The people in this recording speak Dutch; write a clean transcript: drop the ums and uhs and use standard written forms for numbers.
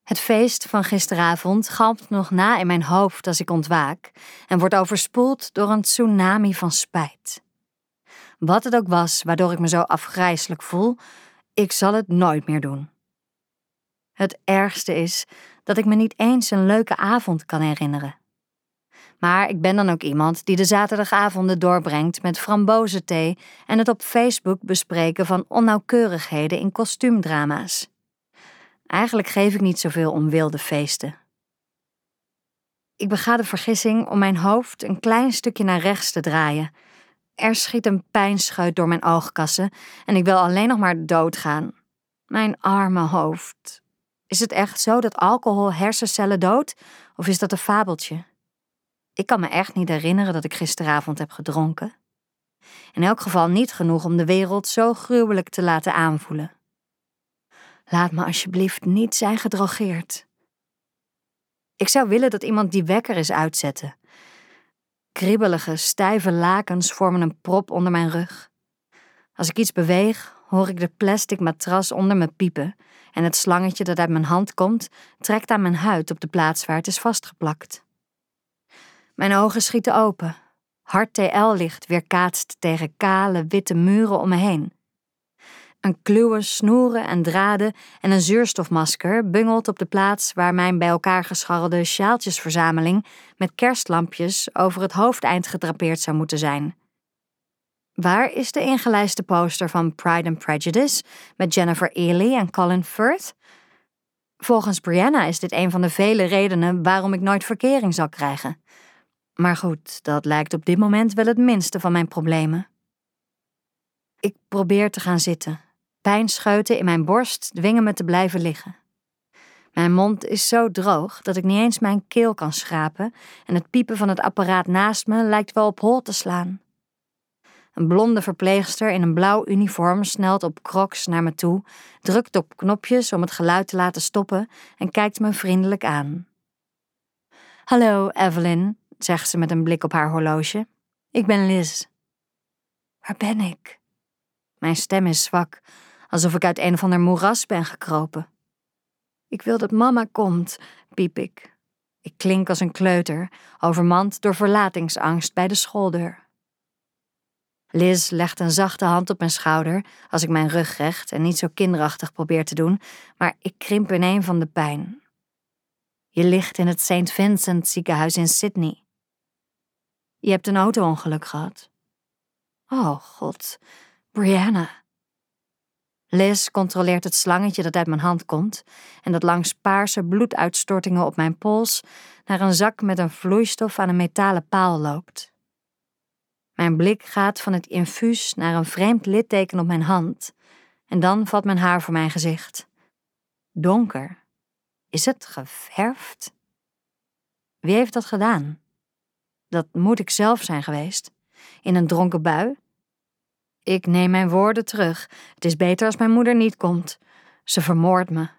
Het feest van gisteravond galmt nog na in mijn hoofd als ik ontwaak en wordt overspoeld door een tsunami van spijt. Wat het ook was waardoor ik me zo afgrijselijk voel, ik zal het nooit meer doen. Het ergste is dat ik me niet eens een leuke avond kan herinneren. Maar ik ben dan ook iemand die de zaterdagavonden doorbrengt met frambozenthee en het op Facebook bespreken van onnauwkeurigheden in kostuumdrama's. Eigenlijk geef ik niet zoveel om wilde feesten. Ik bega de vergissing om mijn hoofd een klein stukje naar rechts te draaien. Er schiet een pijnscheut door mijn oogkassen en ik wil alleen nog maar doodgaan. Mijn arme hoofd. Is het echt zo dat alcohol hersencellen doodt, of is dat een fabeltje? Ik kan me echt niet herinneren dat ik gisteravond heb gedronken. In elk geval niet genoeg om de wereld zo gruwelijk te laten aanvoelen. Laat me alsjeblieft niet zijn gedrogeerd. Ik zou willen dat iemand die wekker eens uitzette. Kribbelige, stijve lakens vormen een prop onder mijn rug. Als ik iets beweeg, hoor ik de plastic matras onder me piepen en het slangetje dat uit mijn hand komt, trekt aan mijn huid op de plaats waar het is vastgeplakt. Mijn ogen schieten open. Hard TL-licht weerkaatst tegen kale, witte muren om me heen. Een kluwe snoeren en draden en een zuurstofmasker bungelt op de plaats waar mijn bij elkaar gescharrelde sjaaltjesverzameling met kerstlampjes over het hoofdeind gedrapeerd zou moeten zijn. Waar is de ingelijste poster van Pride and Prejudice met Jennifer Ehle en Colin Firth? Volgens Brianna is dit een van de vele redenen waarom ik nooit verkering zal krijgen. Maar goed, dat lijkt op dit moment wel het minste van mijn problemen. Ik probeer te gaan zitten. Pijnscheuten in mijn borst dwingen me te blijven liggen. Mijn mond is zo droog dat ik niet eens mijn keel kan schrapen en het piepen van het apparaat naast me lijkt wel op hol te slaan. Een blonde verpleegster in een blauw uniform snelt op Crocs naar me toe, drukt op knopjes om het geluid te laten stoppen en kijkt me vriendelijk aan. Hallo, Evelyn, zegt ze met een blik op haar horloge. Ik ben Liz. Waar ben ik? Mijn stem is zwak, alsof ik uit een of ander moeras ben gekropen. Ik wil dat mama komt, piep ik. Ik klink als een kleuter, overmand door verlatingsangst bij de schooldeur. Liz legt een zachte hand op mijn schouder als ik mijn rug recht en niet zo kinderachtig probeer te doen, maar ik krimp ineen van de pijn. Je ligt in het St. Vincent ziekenhuis in Sydney. Je hebt een auto-ongeluk gehad. Oh, god, Brianna. Liz controleert het slangetje dat uit mijn hand komt en dat langs paarse bloeduitstortingen op mijn pols naar een zak met een vloeistof aan een metalen paal loopt. Mijn blik gaat van het infuus naar een vreemd litteken op mijn hand en dan valt mijn haar voor mijn gezicht. Donker. Is het geverfd? Wie heeft dat gedaan? Dat moet ik zelf zijn geweest. In een dronken bui? Ik neem mijn woorden terug. Het is beter als mijn moeder niet komt. Ze vermoordt me.